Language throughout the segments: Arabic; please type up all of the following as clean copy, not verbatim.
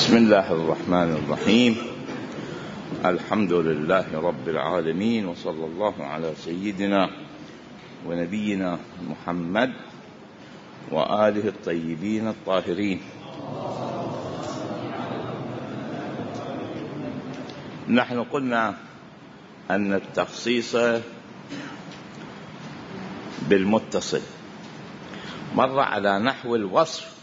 بسم الله الرحمن الرحيم. الحمد لله رب العالمين، وصلى الله على سيدنا ونبينا محمد وآله الطيبين الطاهرين. نحن قلنا أن التخصيص بالمتصل مر على نحو الوصف.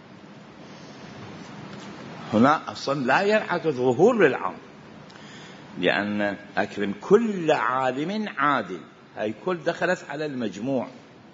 هنا أصلا لا ينعكس ظهور للعام، لأن أكرم كل عالم عادل، هاي كل دخلت على المجموع،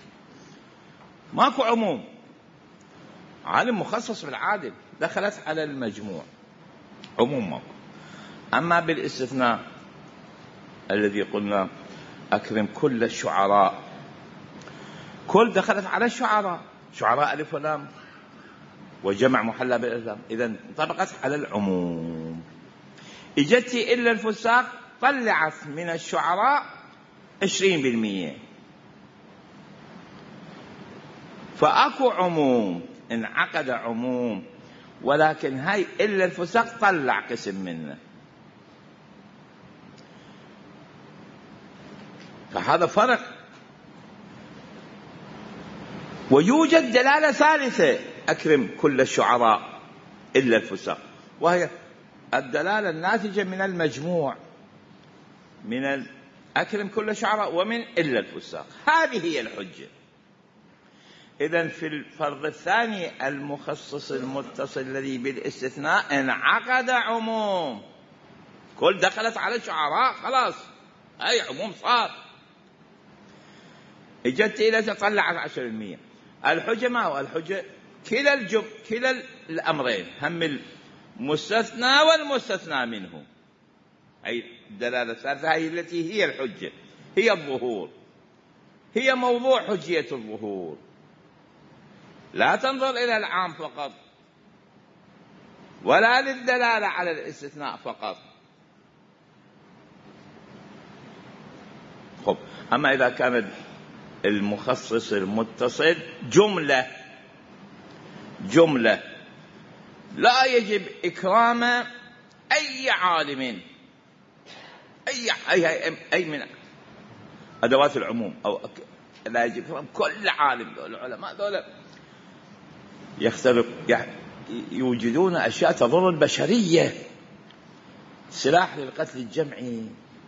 ماكو عموم. عالم مخصص بالعادل دخلت على المجموع، عموم ماكو. أما بالاستثناء الذي قلنا أكرم كل الشعراء، كل دخلت على الشعراء، شعراء ألف ولام وجمع محلى بالإسلام، إذن انطبقت على العموم. إجتي إلا الفساق، طلعت من الشعراء 20%، فأكو عموم، انعقد عموم، ولكن هاي إلا الفساق طلع قسم منه، فهذا فرق. ويوجد دلالة ثالثة، أكرم كل الشعراء إلا الفساق، وهي الدلالة الناتجة من المجموع، من أكرم كل الشعراء ومن إلا الفساق، هذه هي الحجة. إذن في الفرض الثاني المخصص المتصل الذي بالاستثناء انعقد عموم، كل دخلت على الشعراء، خلاص أي عموم صار. اجت إلى تطلعت 10%. الحجة ما هو الحجة؟ كلا الأمرين، هم المستثنى والمستثنى منه. أي الدلالة الثالثة هي التي هي الحجة، هي الظهور، هي موضوع حجية الظهور. لا تنظر إلى العام فقط، ولا للدلالة على الاستثناء فقط. خب، أما إذا كان المخصص المتصل جملة لا يجب إكرام أي عالم، أي من أدوات العموم، أو لا يجب إكرام كل عالم. العلماء دول يوجدون أشياء تضر البشرية، سلاح للقتل الجمعي،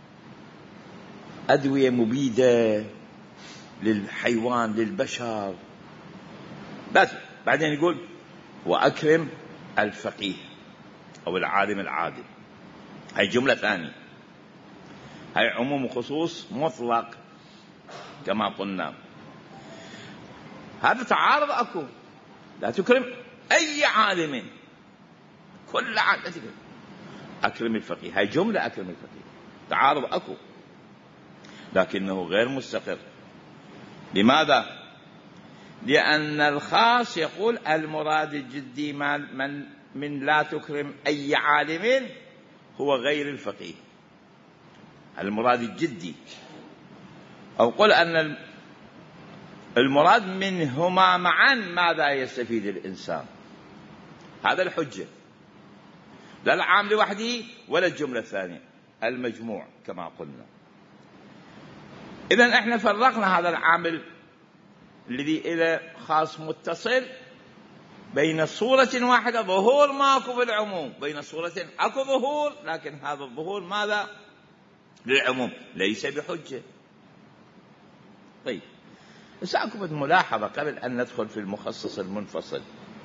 أدوية مبيدة للحيوان للبشر. بس بعدين يقول وأكرم الفقيه أو العالم العادل، هاي جملة ثانية، هاي عموم وخصوص مطلق كما قلنا. هذا تعارض أكو، لا تكرم أي عالم، كل عالم تكرم، أكرم الفقيه، هاي جملة أكرم الفقيه، تعارض أكو، لكنه غير مستقر. لماذا؟ لأن الخاص يقول المراد الجدي من لا تكرم أي عالم هو غير الفقيه، المراد الجدي. أو قل أن المراد منهما معا ماذا يستفيد الإنسان، هذا الحجة، لا العام لوحده ولا الجملة الثانية، المجموع كما قلنا. إذن احنا فرقنا هذا العامل الذي إلى خاص متصل بين صورة واحدة، ظهور ماكو بالعموم، بين صورتين اكو ظهور، لكن هذا الظهور ماذا؟ للعموم، ليس بحجة. طيب، سأكمل ملاحظة قبل أن ندخل في المخصص المنفصل.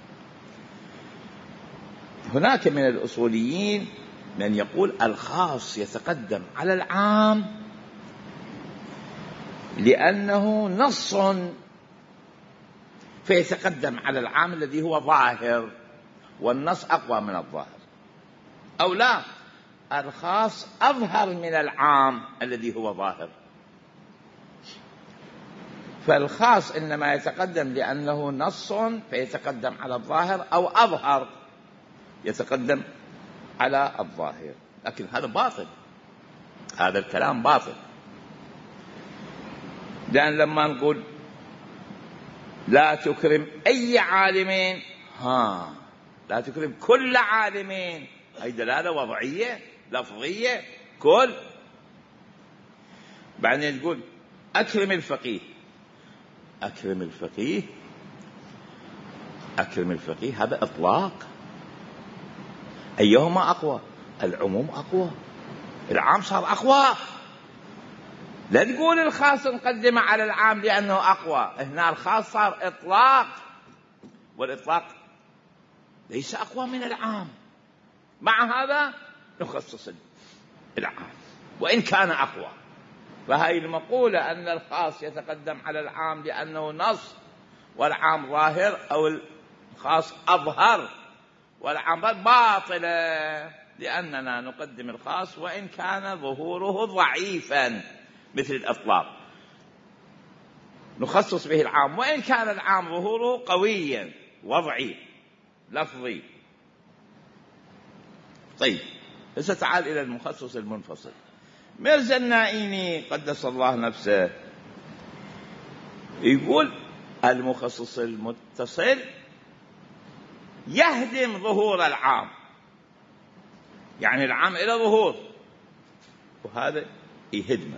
هناك من الأصوليين من يقول الخاص يتقدم على العام لأنه نص، فيتقدم على العام الذي هو ظاهر، والنص أقوى من الظاهر. أو لا، الخاص أظهر من العام الذي هو ظاهر، فالخاص إنما يتقدم لأنه نص فيتقدم على الظاهر، أو أظهر يتقدم على الظاهر. لكن هذا باطل، هذا الكلام باطل. لأن لما نقول لا تكرم أي عالمين، لا تكرم كل عالم، هي دلالة وضعية لفظية كل. بعدين تقول أكرم الفقيه. أكرم الفقيه، أكرم الفقيه هذا إطلاق. أيهما أقوى؟ العموم أقوى، العام صار أقوى. لا تقول الخاص نقدم على العام لأنه أقوى، هنا الخاص صار إطلاق، والإطلاق ليس أقوى من العام. مع هذا نخصص العام وإن كان أقوى. فهي المقولة أن الخاص يتقدم على العام لأنه نص والعام ظاهر، أو الخاص أظهر والعام باطلة، لأننا نقدم الخاص وإن كان ظهوره ضعيفا مثل الإطلاق، نخصص به العام وإن كان العام ظهوره قويا وضعي لفظي. طيب، هسه تعال إلى المخصص المنفصل. ميرزا النائيني قدس الله نفسه يقول المخصص المتصل يهدم ظهور العام، يعني العام إلى ظهور وهذا يهدمه.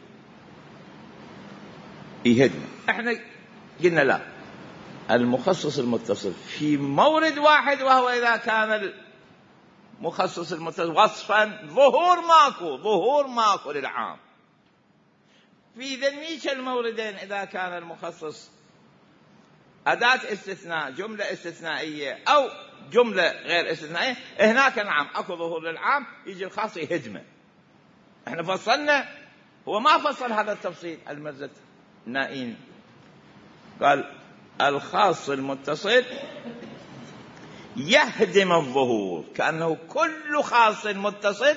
احنا قلنا لا، المخصص المتصل في مورد واحد، وهو إذا كان المخصص المتصل وصفا ظهور ماكو للعام. في ذنيك الموردين إذا كان المخصص أداة استثناء، جملة استثنائية أو جملة غير استثنائية، هناك نعم أكو ظهور للعام، يجي الخاص يهدمه. احنا فصلنا، هو ما فصل هذا التفصيل الميرزا النائيني، قال الخاص المتصل يهدم الظهور، كأنه كل خاص متصل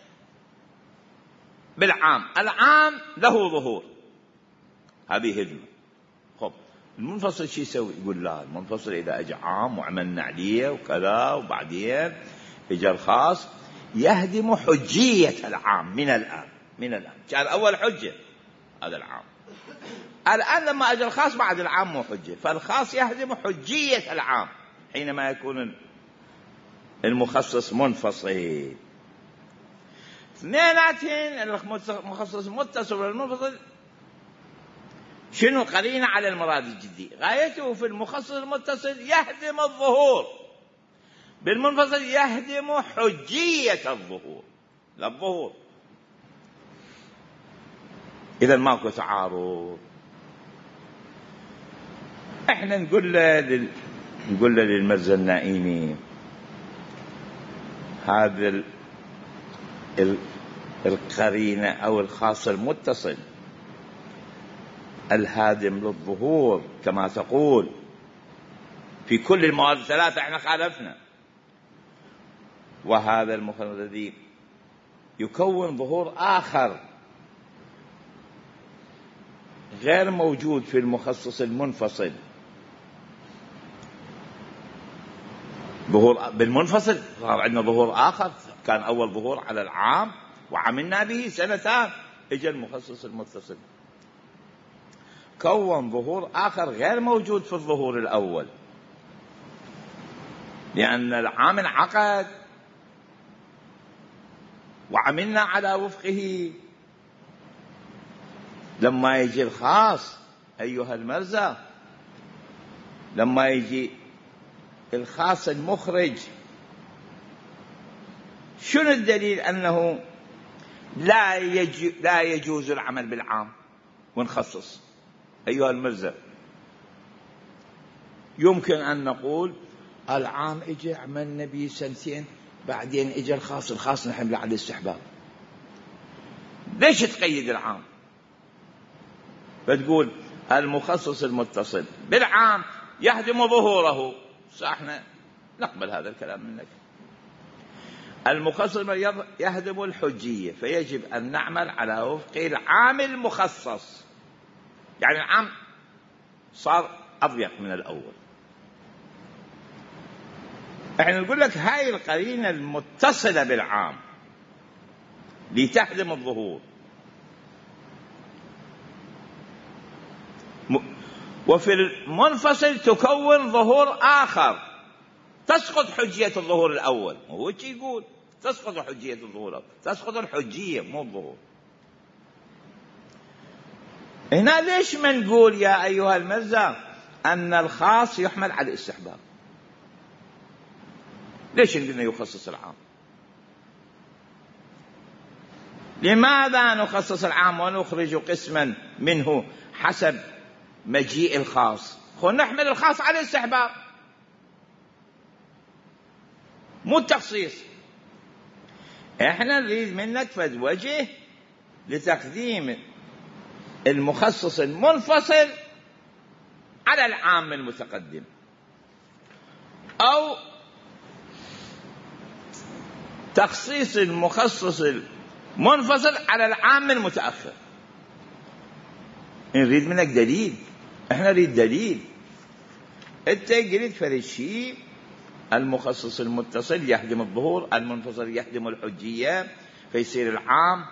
بالعام، العام له ظهور، هذه هدمة. خب المنفصل شو يسوي؟ يقول لا، المنفصل إذا أجى عام وعملنا عليه وكذا وبعدين إجا الخاص يهدم حجية العام من الآن. كان أول حجة هذا العام، الآن لما أجى الخاص بعد العام مو حجة، فالخاص يهدم حجية العام حينما يكون المخصص منفصل. اثنيناتين، المخصص متصل والمنفصل شنو قرينة على المراد الجدي؟ غايته في المخصص المتصل يهدم الظهور، بالمنفصل يهدم حجية الظهور، لا الظهور. إذا ماكو تعارض. احنا نقول له للميرزا النائيني هذا القرينة أو الخاص المتصل الهادم للظهور كما تقول في كل المواد الثلاثة احنا خالفنا، وهذا المخصص الذي يكون ظهور آخر غير موجود في المخصص المنفصل. ظهور بالمنفصل صار عندنا ظهور آخر، كان أول ظهور على العام وعملنا به سنتان، اجى المخصص المتصل كون ظهور آخر غير موجود في الظهور الأول، لأن العام انعقد وعملنا على وفقه. لما يجي الخاص أيها المرزا، لما يجي الخاص المخرج، شنو الدليل أنه لا يجوز العمل بالعام ونخصص؟ أيها المرزا، يمكن أن نقول العام إجا عملنا به سنتين، بعدين إجا الخاص نحمل على الاستحباب. ليش تقيد العام؟ فتقول المخصص المتصل بالعام يهدم ظهوره، صحنا نقبل هذا الكلام منك. المخصص يهدم الحجية، فيجب أن نعمل على وفق العام المخصص، يعني العام صار أضيق من الأول. احنا نقول لك هاي القرينة المتصلة بالعام لتهدم الظهور، وفي المنفصل تكون ظهور آخر تسقط حجية الظهور الأول. هو يقول تسقط حجية الظهور الأول، تسقط الحجية مو الظهور. هنا ليش ما نقول يا أيها المرزا أن الخاص يحمل على الاستحباب؟ ليش قلنا يخصص العام؟ لماذا نخصص العام ونخرج قسما منه حسب مجيء الخاص؟ نحمل الخاص على الاستحباب مو التخصيص. احنا نريد منك فد وجه لتقديم المخصص المنفصل على العام المتقدم، أو تخصيص المخصص المنفصل على العام المتأخر. نريد منك دليل، احنا نريد دليل. انت قلت فرد شيء المخصص المتصل يحجم الظهور، المنفصل يحجم الحجية، فيصير العام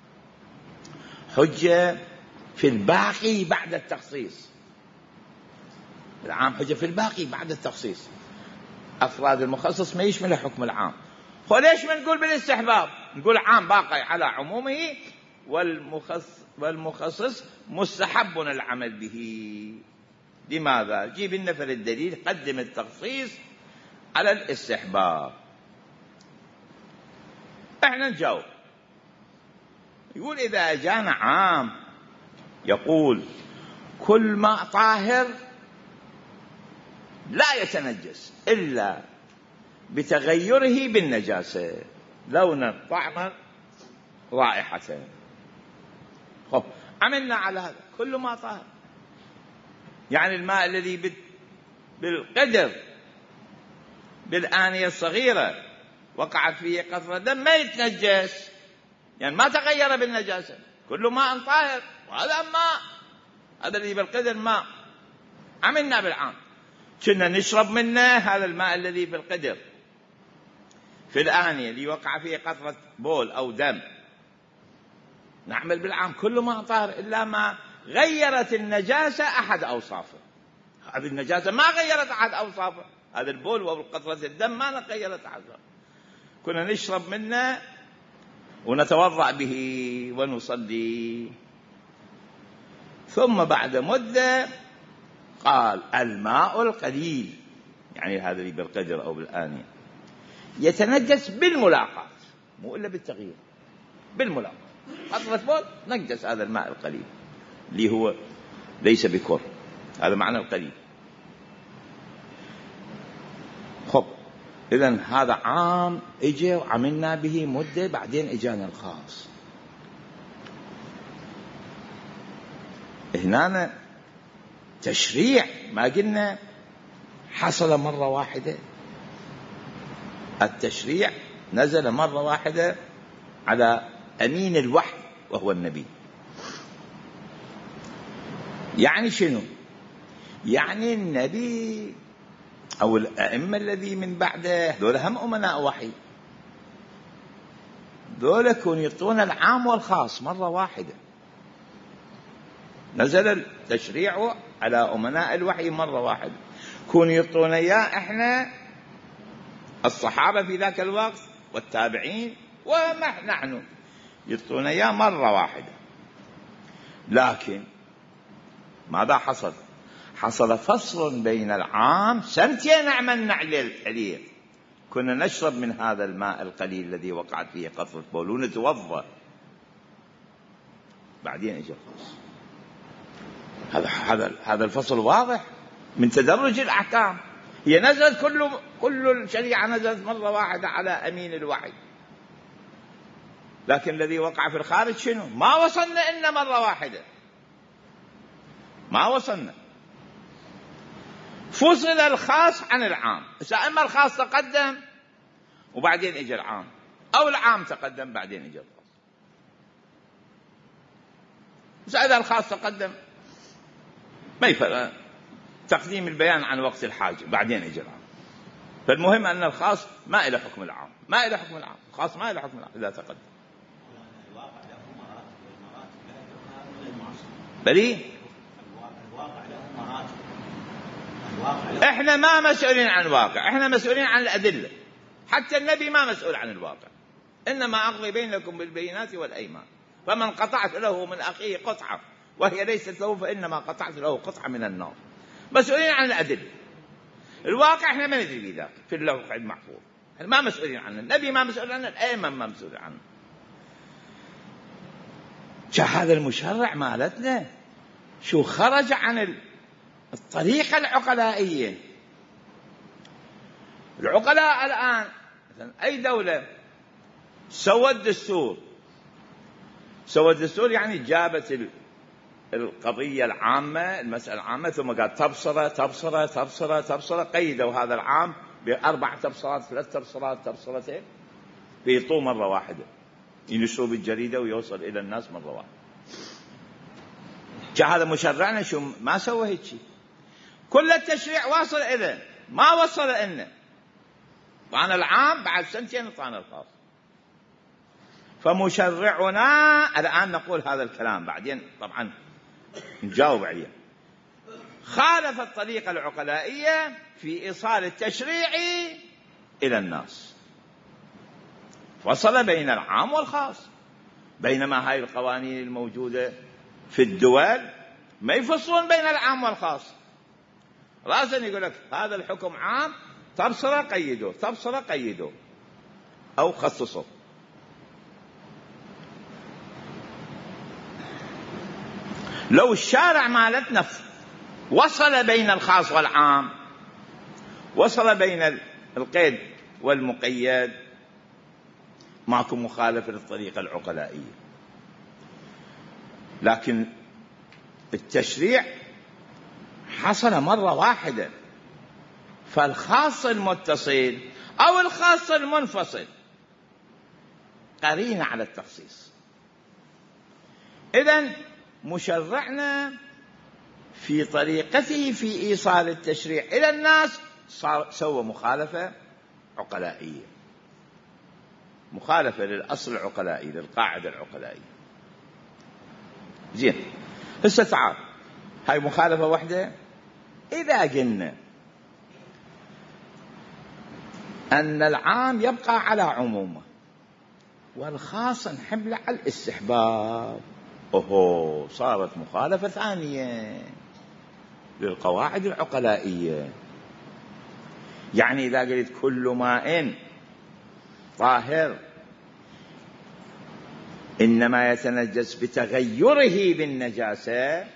حجة في الباقي بعد التخصيص. العام حجة في الباقي بعد التخصيص. أفراد المخصص ما يشمل حكم العام. ليش ما نقول بالاستحباب؟ نقول عام باقي على عمومه والمخصص مستحب العمل به. لماذا؟ جيب لنا فرد الدليل، قدم التخصيص على الاستحباب. احنا نجاوب. يقول إذا أجانا عام يقول كل ماء طاهر لا يتنجس إلا بتغيره بالنجاسة، لونا طعما رائحة. عملنا على هذا كل ماء طاهر، يعني الماء الذي بالقدر بالآنية الصغيرة وقعت فيه قطرة دم ما يتنجس، يعني ما تغير بالنجاسة، كل ماء طاهر. وهذا ماء، هذا الذي بالقدر ماء. عملنا بالعام كنا نشرب منه هذا الماء الذي بالقدر في الآنية اللي وقع فيه قطرة بول أو دم. نعمل بالعام كل ماء طاهر إلا ما غيرت النجاسة أحد أوصافه. هذه النجاسة ما غيرت أحد أوصافه، هذا البول وقطرة الدم ما غيرت أحد أوصافه. كنا نشرب منه ونتوضأ به ونصلي. ثم بعد مدة قال الماء القليل، يعني هذا اللي بالقدر أو بالآنية، يتنجس بالملاقاة، مو إلا بالتغيير، بالملاقاة. قطرة بول نجس هذا الماء القليل اللي هو ليس بكر، هذا معنى القليل. إذن هذا عام إجا وعملنا به مدة، بعدين إجانا الخاص. هنا تشريع ما قلنا حصل مرة واحدة، التشريع نزل مرة واحدة على أمين الوحي وهو النبي. يعني شنو؟ يعني النبي أو الأئمة الذي من بعده دول هم أمناء وحي، دول كون يعطون العام والخاص مرة واحدة. نزل التشريع على أمناء الوحي مرة واحدة، كون يعطون إياه إحنا الصحابة في ذاك الوقت والتابعين ونحن يعطون إياه مرة واحدة. لكن ماذا حصل؟ حصل فصل بين العام، سنتين عملنا عليه، كنا نشرب من هذا الماء القليل الذي وقعت فيه قطرة بول ونتوضأ، بعدين اجى الخاص. هذا الفصل واضح من تدرج الأحكام. هي نزلت كل الشريعة نزلت مرة واحدة على أمين الوحي، لكن الذي وقع في الخارج شنو؟ ما وصلنا إلا مرة واحدة، ما وصلنا. فصل الخاص عن العام. إما الخاص تقدم وبعدين اجى العام، أو العام تقدم بعدين اجى الخاص. إذا الخاص تقدم ما يفرق، تقديم البيان عن وقت الحاجة، بعدين اجى العام. فالمهم أن الخاص ما إلى حكم العام، ما إلى حكم العام، الخاص ما إلى حكم العام إذا تقدم. بلي احنا ما مسؤولين عن الواقع، احنا مسؤولين عن الأدلة. حتى النبي ما مسؤول عن الواقع، إنما أقضي بينكم بالبينات والأيمان، فمن قطعت له من أخيه قطعة وهي ليست له فإنما قطعت له قطعة من النار. مسؤولين عن الأدلة. الواقع احنا ما ندري بذاك في اللوح المحفوظ، احنا ما مسؤولين عنه، النبي ما مسؤول عنه، الأئمة ما مسؤول عنه. جاء هذا المشرع مالتنا شو خرج عن الطريقة العقلائية. العقلاء الآن أي دولة سوت دستور، سوت دستور يعني جابت القضية العامة، المسألة العامة، ثم قال تبصرة تبصرة تبصرة تبصرة، قيدوا هذا العام ب4 تبصرات 3 تبصرات تبصرتين، بيطوه مرة واحدة، ينشروا بالجريدة ويوصل إلى الناس مرة واحدة. جاء هذا مشرعنا شو ما سوى هيك شيء، كل التشريع واصل إلى ما وصل إلنا، طعنا العام بعد سنتين طعنا الخاص. فمشرعنا الآن نقول هذا الكلام، بعدين طبعا نجاوب عليه. خالف الطريقة العقلائية في إيصال التشريع إلى الناس، فصل بين العام والخاص، بينما هاي القوانين الموجودة في الدول ما يفصلون بين العام والخاص. راسا يقول لك هذا الحكم عام، تبصرة قيدوه، تبصرة قيدوه أو خصصوه. لو الشارع مالتنا وصل بين الخاص والعام، وصل بين القيد والمقيد، ماكو مخالفة للطريقة العقلائية. لكن التشريع حصل مرة واحدة، فالخاص المتصل أو الخاص المنفصل قرينة على التخصيص. إذن مشرعنا في طريقته في إيصال التشريع إلى الناس سوى مخالفة عقلائية، مخالفة للأصل العقلائي، للقاعدة العقلائية. زين، هسه تعال، هاي مخالفة واحدة. إذا قلنا أن العام يبقى على عمومه والخاص نحمله على الاستحباب، صارت مخالفة ثانية للقواعد العقلائية. يعني إذا قلت كل ماء طاهر إنما يتنجس بتغيره بالنجاسة،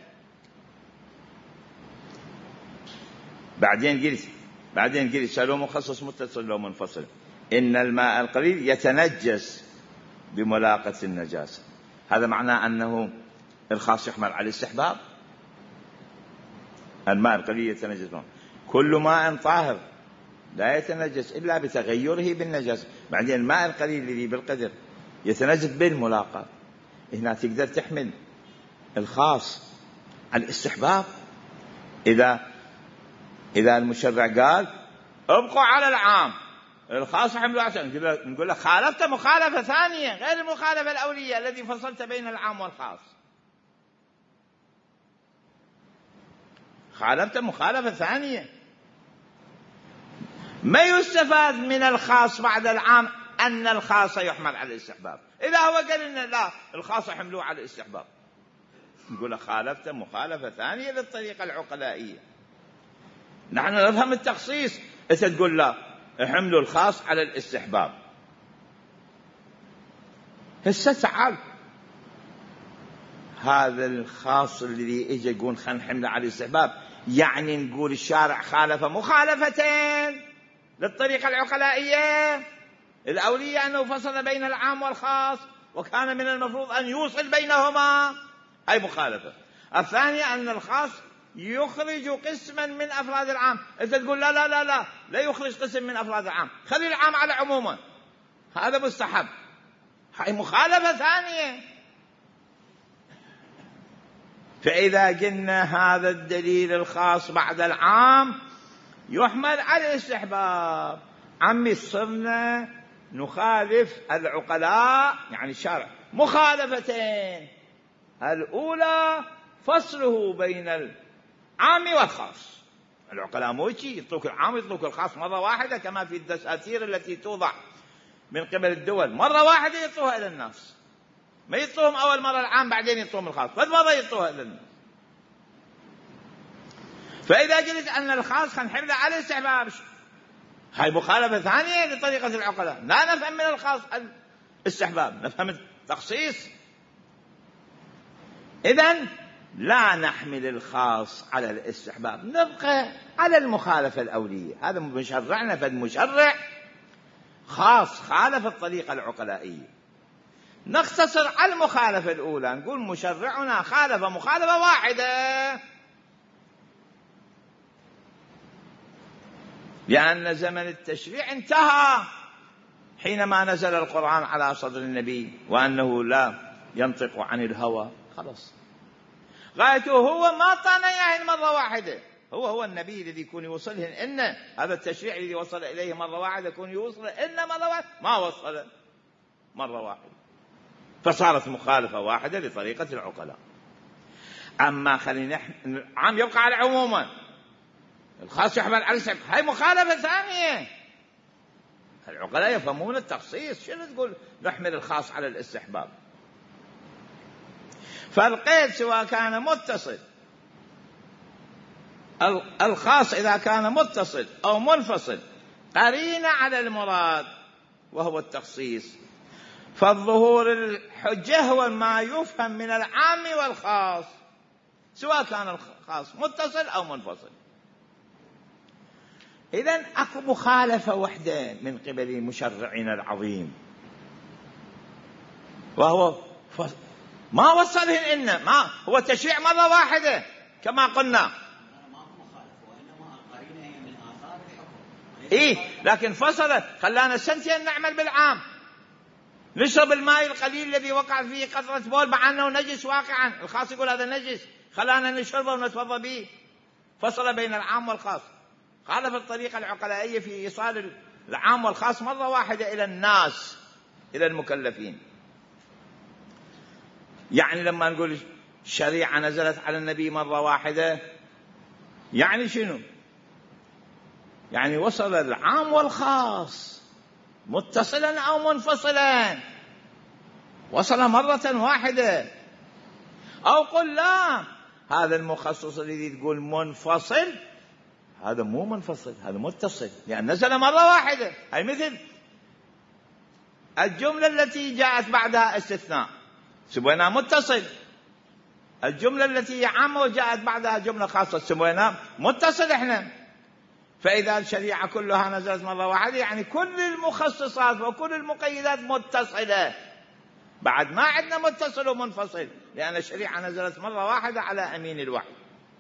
بعدين قلت سلو مخصص متصل لو منفصل، إن الماء القليل يتنجس بملاقة النجاسة، هذا معناه أنه الخاص يحمل على الاستحباب. الماء القليل يتنجس، كل ماء طاهر لا يتنجس إلا بتغيره بالنجاسة، بعدين الماء القليل الذي بالقدر يتنجس بالملاقاة. هنا تقدر تحمل الخاص على الاستحباب. إذا المشرع قال ابقوا على العام، الخاص حمله عشان، نقول لك خالفت مخالفة ثانية غير المخالفة الأولية الذي فصلت بين العام والخاص، خالفت مخالفة ثانية. ما يستفاد من الخاص بعد العام أن الخاص يحمل على الاستحباب. إذا هو قال إن لا الخاص يحملوه على الاستحباب، نقول لك خالفت مخالفة ثانية للطريقة العقلائية. نحن نفهم التخصيص، أنت تقول لا احملوا الخاص على الاستحباب. هسه تعال، هذا الخاص الذي اجى يقول خلينا نحمله على الاستحباب، يعني نقول الشارع خالف مخالفتين للطريقة العقلائية الأولية، أنه فصل بين العام والخاص وكان من المفروض أن يوصل بينهما، أي مخالفة. الثانية أن الخاص يخرج قسما من أفراد العام، أنت تقول لا لا لا لا لا يخرج قسم من أفراد العام، خلي العام على عموما، هذا مستحب، هاي مخالفة ثانية. فإذا قلنا هذا الدليل الخاص بعد العام يحمل على الاستحباب، عمي صرنا نخالف العقلاء يعني الشارع مخالفتين. الأولى فصله بين العام والخاص، العقلاء مو شيء يعطوك العام يعطوك الخاص مرة واحدة، كما في الدساتير التي توضع من قبل الدول مرة واحدة يعطوها إلى الناس، ما يعطوهم أول مرة العام بعدين يعطوهم الخاص، بل مرة يعطوها إلى الناس. فإذا قلت أن الخاص خنحمله على الاستحباب، هاي مخالفة ثانية لطريقة العقلاء. لا نفهم من الخاص الاستحباب، نفهم التخصيص. إذن لا نحمل الخاص على الاستحباب، نبقى على المخالفة الأولية. هذا مشرعنا، فالمشرع خاص خالف الطريقة العقلائية، نقتصر على المخالفة الأولى، نقول مشرعنا خالف مخالفة واحدة، لأن زمن التشريع انتهى حينما نزل القرآن على صدر النبي وأنه لا ينطق عن الهوى. خلاص غايته هو ما طانا إياه مرة واحدة، هو النبي الذي يكون يوصلهن إن هذا التشريع الذي وصل إليه مرة واحدة يكون يوصل إن مرة واحدة، ما وصل مرة واحدة، فصارت مخالفة واحدة لطريقة العقلاء. أما خلينا العام يبقى على عموما، الخاص يحمل على الاستحباب، هاي مخالفة ثانية. العقلاء يفهمون التخصيص، شنو تقول نحمل الخاص على الاستحباب؟ فالقيد سواء كان متصل، الخاص إذا كان متصل أو منفصل قرينة على المراد وهو التخصيص، فالظهور الحجة هو ما يفهم من العام والخاص سواء كان الخاص متصل أو منفصل. إذن أكو مخالفة وحدة من قبل مشرعنا العظيم، وهو ما وصلهن إن ما هو تشريع مرة واحدة كما قلنا. إيه لكن فصل، خلانا سنتين نعمل بالعام، نشرب الماء القليل الذي وقع فيه قطرة بول مع أنه نجس واقعا، الخاص يقول هذا نجس، خلانا نشربه ونتوضا به. فصل بين العام والخاص، خالف الطريقة العقلائية في إيصال العام والخاص مرة واحدة إلى الناس، إلى المكلفين. يعني لما نقول الشريعة نزلت على النبي مرة واحدة، يعني شنو؟ يعني وصل العام والخاص متصلا أو منفصلا، وصل مرة واحدة. أو قل لا، هذا المخصص الذي تقول منفصل هذا مو منفصل، هذا متصل، لأن نزل مرة واحدة. أي مثل الجملة التي جاءت بعدها استثناء سميناها متصل، الجملة التي عامة وجاءت بعدها جملة خاصة سميناها متصل إحنا. فإذا الشريعة كلها نزلت مرة واحدة يعني كل المخصصات وكل المقيدات متصلة، بعد ما عندنا متصل ومنفصل، لأن الشريعة نزلت مرة واحدة على أمين الوحي.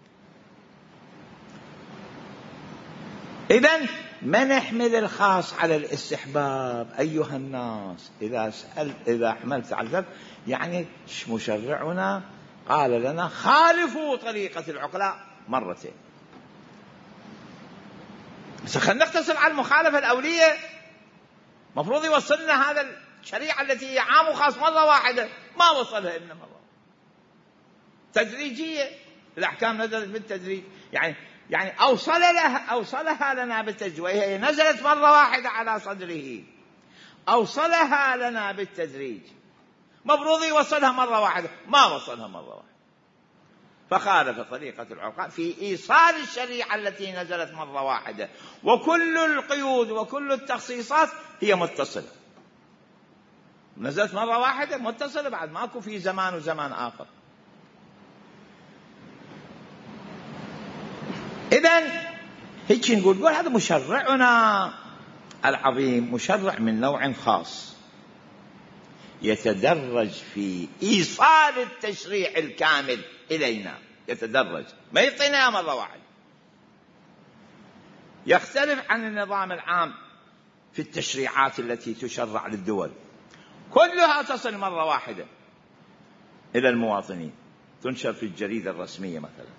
إذن ما نحمل الخاص على الاستحباب أيها الناس. إذا حملت على ذلك يعني مشرعنا قال لنا خالفوا طريقة العقلاء مرتين. بس خلينا نقتصر على المخالفة الأولية، مفروض يوصلنا هذا الشريعة التي هي عام وخاص مرة واحدة، ما وصلها إلا مرة تدريجية. الأحكام نزلت بالتدريج، يعني أوصلها لنا بالتدريج، وهي نزلت مرة واحدة على صدره، أوصلها لنا بالتدريج، مفروض يوصلها مرة واحدة، ما وصلها مرة واحدة، فخالف طريقة العقلاء في إيصال الشريعة التي نزلت مرة واحدة. وكل القيود وكل التخصيصات هي متصلة، نزلت مرة واحدة متصلة، بعد ماكو في زمان وزمان آخر. إذن هيك نقول هذا مشرعنا العظيم مشرع من نوع خاص، يتدرج في إيصال التشريع الكامل إلينا، يتدرج، ما يعطينا مرة واحدة. يختلف عن النظام العام في التشريعات التي تشرع للدول، كلها تصل مرة واحدة إلى المواطنين، تنشر في الجريدة الرسمية مثلا.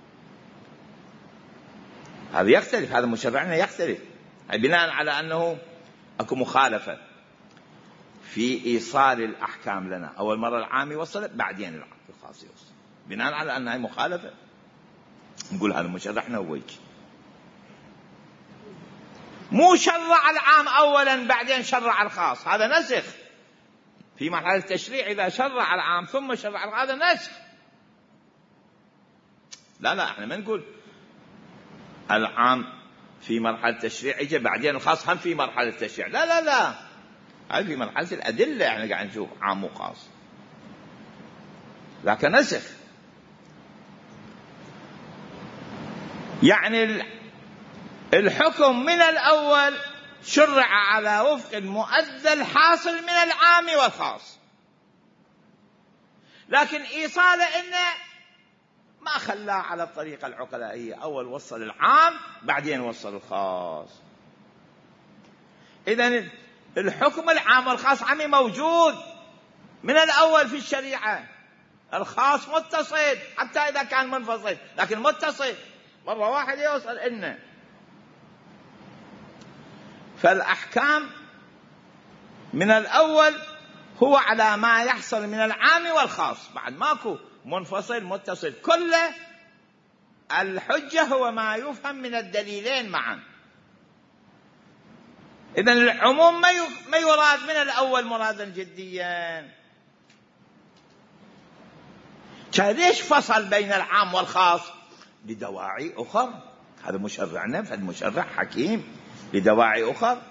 هذا يختلف، هذا مشرعنا يختلف بناء على أنه أكو مخالفة في إيصال الأحكام لنا. أول مرة العام يوصل، بعدين الخاص يوصل، بناء على أنها مخالفة نقول هذا مشرعنا هو هيك. مو شرع العام أولا بعدين شرع الخاص، هذا نسخ. في مرحلة التشريع إذا شرع العام ثم شرع هذا نسخ. لا احنا ما نقول العام في مرحلة التشريع اجى بعدين الخاص هم في مرحلة التشريع، لا هذه في مرحلة الأدلة احنا قاعد نشوف عام وخاص، لكن نسخ. يعني الحكم من الأول شرع على وفق المؤدى الحاصل من العام والخاص، لكن إيصاله إنه ما خلاه على الطريقة العقلائية، أول وصل العام بعدين وصل الخاص. إذن الحكم العام والخاص عمي موجود من الأول في الشريعة، الخاص متصل حتى إذا كان منفصل لكن متصل، مرة واحد يوصل إنه. فالأحكام من الأول هو على ما يحصل من العام والخاص، بعد ماكو منفصل متصل، كله الحجة هو ما يفهم من الدليلين معا. إذن العموم ما يراد من الأول مرادا جديا. ليش فصل بين العام والخاص؟ لدواعي أخر، هذا مشرعنا، فالمشرع حكيم لدواعي أخر.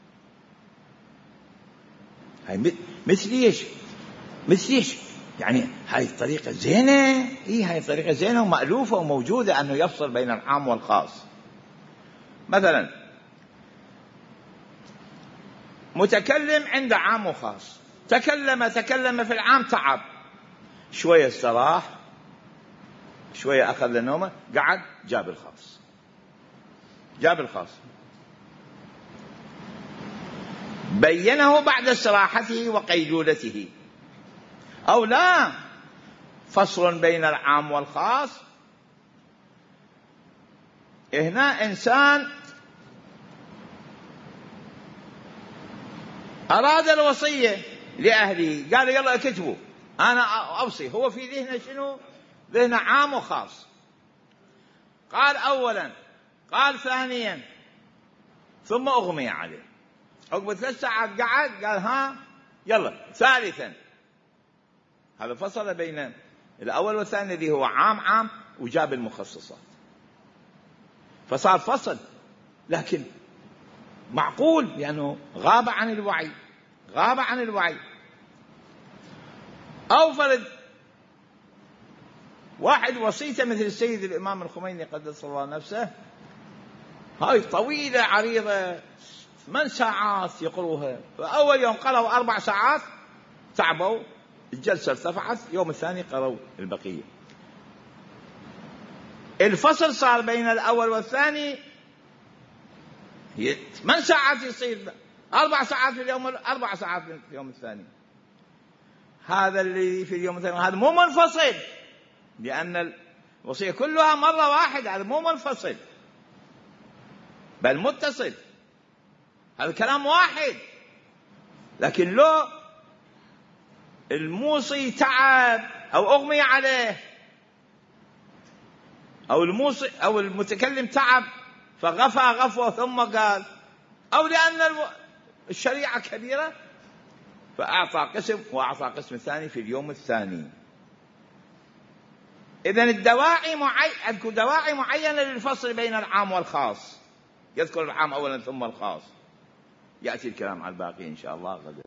هاي مثل إيش يعني هاي الطريقة زينة، هاي الطريقة زينة ومألوفة وموجودة أنه يفصل بين العام والخاص. مثلا متكلم عنده عام وخاص، تكلم في العام، تعب شوية استراح، شوية أخذ لنومه، قعد جاب الخاص بينه بعد استراحته وقيلولته. أو لا، فصل بين العام والخاص، هنا إنسان أراد الوصية لأهله، قال يلا اكتبوا أنا أوصي، هو في ذهنه شنو؟ ذهنه عام وخاص. قال أولا، قال ثانيا، ثم أغمي عليه، عقب 3 ساعات قعد قال ها يلا ثالثا. هذا فصل بين الأول والثاني اللي هو عام وجاب المخصصات، فصار فصل لكن معقول لأنه غاب عن الوعي. أو فرد واحد وصيته مثل السيد الإمام الخميني قدس الله نفسه، هاي طويلة عريضة 8 ساعات يقروها، فأول يوم قرأوا 4 ساعات تعبوا، الجلسة ارتفعت، يوم الثاني قرأوا البقية. الفصل صار بين الأول والثاني 8 ساعات يصير 4 ساعات في اليوم، 4 ساعات في اليوم الثاني. هذا اللي في اليوم الثاني هذا مو منفصل، لأن الوصية كلها مرة واحدة، هذا مو منفصل بل متصل، هذا كلام واحد. لكن لو الموصي تعب أو أغمي عليه، أو الموصي أو المتكلم تعب فغفى غفوة ثم قال، أو لأن الشريعة كبيرة فأعطى قسم وأعطى قسم ثاني في اليوم الثاني. إذن الدواعي أذكر دواعي معينة للفصل بين العام والخاص، يذكر العام أولا ثم الخاص، يأتي الكلام على الباقي إن شاء الله غدا.